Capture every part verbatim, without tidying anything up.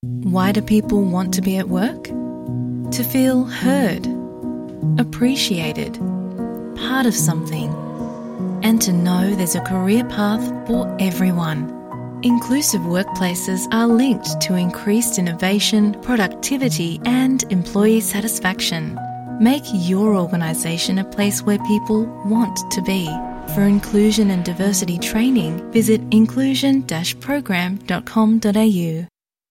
Why do people want to be at work? To feel heard, appreciated, part of something, and to know there's a career path for everyone. Inclusive workplaces are linked to increased innovation, productivity, and employee satisfaction. Make your organisation a place where people want to be. For inclusion and diversity training, visit inclusion dash program dot com dot a u.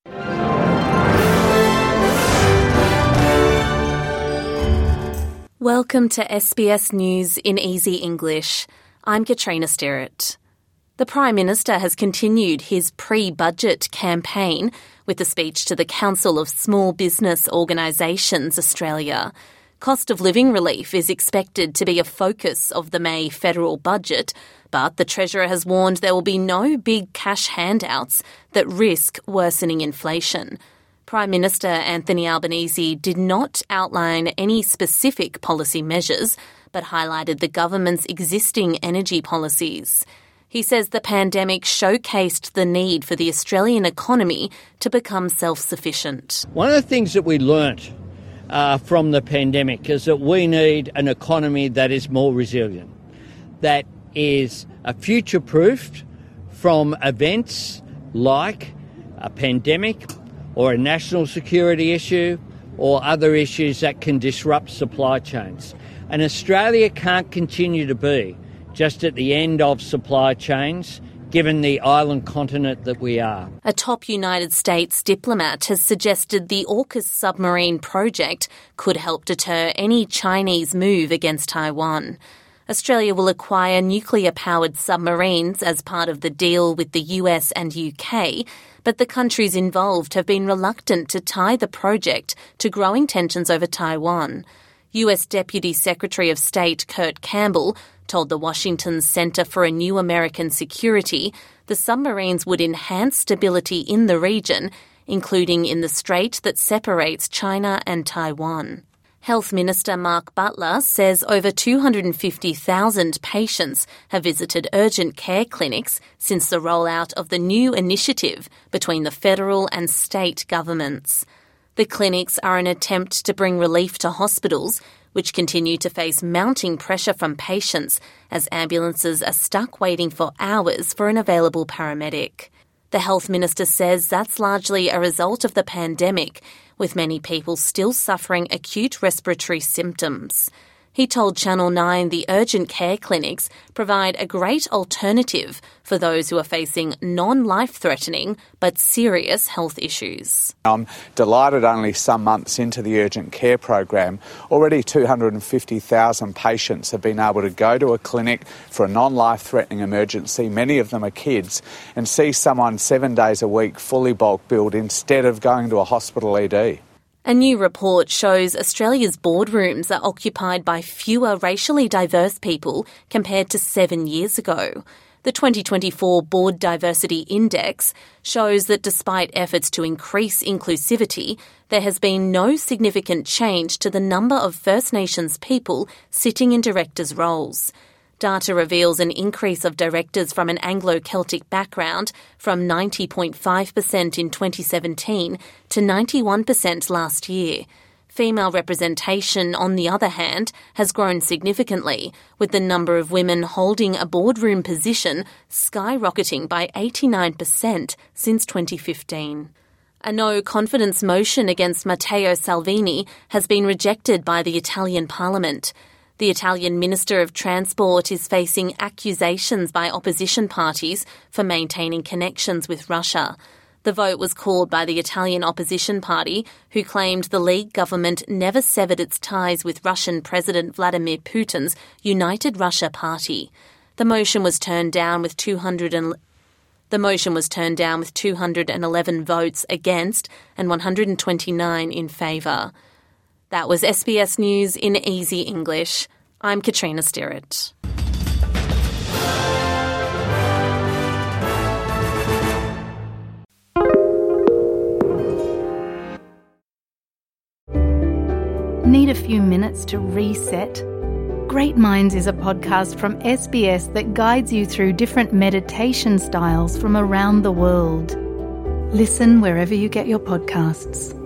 Welcome to S B S News in Easy English. I'm Katrina Sterrett. The Prime Minister has continued his pre-budget campaign with a speech to the Council of Small Business Organisations Australia. Cost of living relief is expected to be a focus of the May federal budget, but the Treasurer has warned there will be no big cash handouts that risk worsening inflation. Prime Minister Anthony Albanese did not outline any specific policy measures, but highlighted the government's existing energy policies. He says the pandemic showcased the need for the Australian economy to become self-sufficient. One of the things that we learnt uh, from the pandemic is that we need an economy that is more resilient, that is uh, future-proofed from events like a pandemic, or a national security issue, or other issues that can disrupt supply chains. And Australia can't continue to be just at the end of supply chains, given the island continent that we are. A top United States diplomat has suggested the AUKUS submarine project could help deter any Chinese move against Taiwan. Australia will acquire nuclear-powered submarines as part of the deal with the U S and U K, but the countries involved have been reluctant to tie the project to growing tensions over Taiwan. U S Deputy Secretary of State Kurt Campbell told the Washington Center for a New American Security the submarines would enhance stability in the region, including in the strait that separates China and Taiwan. Health Minister Mark Butler says over two hundred fifty thousand patients have visited urgent care clinics since the rollout of the new initiative between the federal and state governments. The clinics are an attempt to bring relief to hospitals, which continue to face mounting pressure from patients as ambulances are stuck waiting for hours for an available paramedic. The Health Minister says that's largely a result of the pandemic, with many people still suffering acute respiratory symptoms. He told Channel nine the urgent care clinics provide a great alternative for those who are facing non-life-threatening but serious health issues. I'm delighted only some months into the urgent care program, already two hundred fifty thousand patients have been able to go to a clinic for a non-life-threatening emergency, many of them are kids, and see someone seven days a week fully bulk billed instead of going to a hospital E D. A new report shows Australia's boardrooms are occupied by fewer racially diverse people compared to seven years ago. The twenty twenty-four Board Diversity Index shows that despite efforts to increase inclusivity, there has been no significant change to the number of First Nations people sitting in directors' roles. Data reveals an increase of directors from an Anglo-Celtic background from ninety point five percent in twenty seventeen to ninety-one percent last year. Female representation, on the other hand, has grown significantly, with the number of women holding a boardroom position skyrocketing by eighty-nine percent since twenty fifteen. A no-confidence motion against Matteo Salvini has been rejected by the Italian Parliament. The Italian Minister of Transport is facing accusations by opposition parties for maintaining connections with Russia. The vote was called by the Italian opposition party, who claimed the League government never severed its ties with Russian President Vladimir Putin's United Russia Party. The motion was turned down with two hundred and The motion was turned down with two hundred eleven votes against and one hundred twenty-nine in favour. That was S B S News in Easy English. I'm Katrina Sterrett. Need a few minutes to reset? Great Minds is a podcast from S B S that guides you through different meditation styles from around the world. Listen wherever you get your podcasts.